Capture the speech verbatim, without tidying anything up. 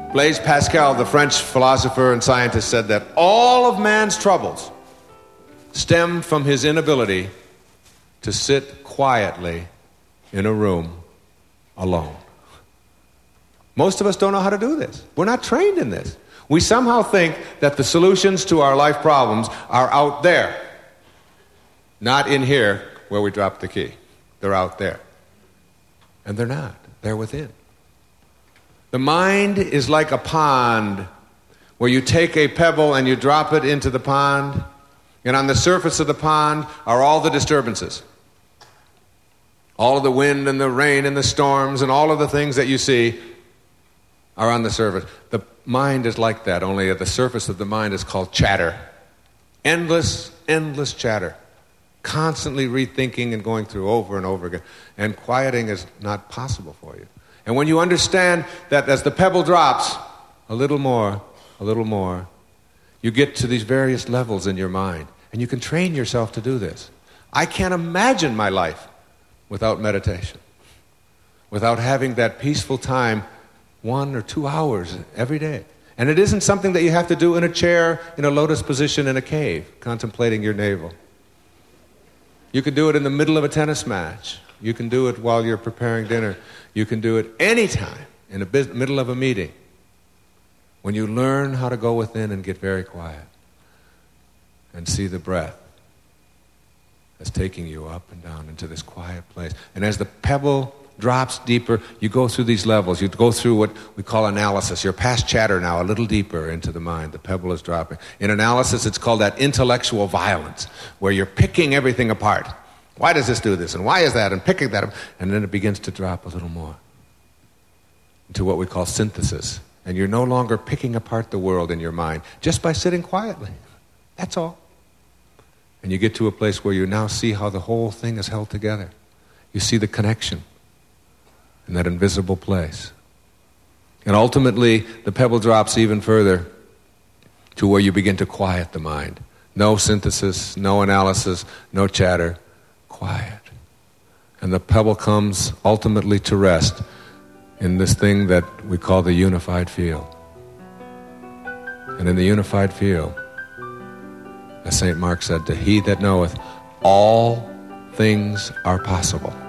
Blaise Pascal, the French philosopher and scientist, said that all of man's troubles stem from his inability to sit quietly in a room alone. Most of us don't know how to do this. We're not trained in this. We somehow think that the solutions to our life problems are out there, not in here where we drop the key. They're out there. And they're not. They're within. The mind is like a pond where you take a pebble and you drop it into the pond, and on the surface of the pond are all the disturbances. All of the wind and the rain and the storms and all of the things that you see are on the surface. The mind is like that, only at the surface of the mind is called chatter. Endless, endless chatter. Constantly rethinking and going through over and over again. And quieting is not possible for you. And when you understand that as the pebble drops, a little more, a little more, you get to these various levels in your mind. And you can train yourself to do this. I can't imagine my life without meditation. Without having that peaceful time one or two hours every day. And it isn't something that you have to do in a chair, in a lotus position in a cave, contemplating your navel. You can do it in the middle of a tennis match. You can do it while you're preparing dinner. You can do it anytime in the biz- middle of a meeting. When you learn how to go within and get very quiet and see the breath that's taking you up and down into this quiet place. And as the pebble drops deeper, you go through these levels. You go through what we call analysis. You're past chatter now, a little deeper into the mind. The pebble is dropping. In analysis, it's called that intellectual violence, where you're picking everything apart. Why does this do this? And why is that? And picking that up. And then it begins to drop a little more into what we call synthesis. And you're no longer picking apart the world in your mind just by sitting quietly. That's all. And you get to a place where you now see how the whole thing is held together. You see the connection in that invisible place. And ultimately, the pebble drops even further to where you begin to quiet the mind. No synthesis, no analysis, no chatter. Quiet. And the pebble comes ultimately to rest in this thing that we call the unified field. And in the unified field, as Saint Mark said, to he that knoweth, all things are possible.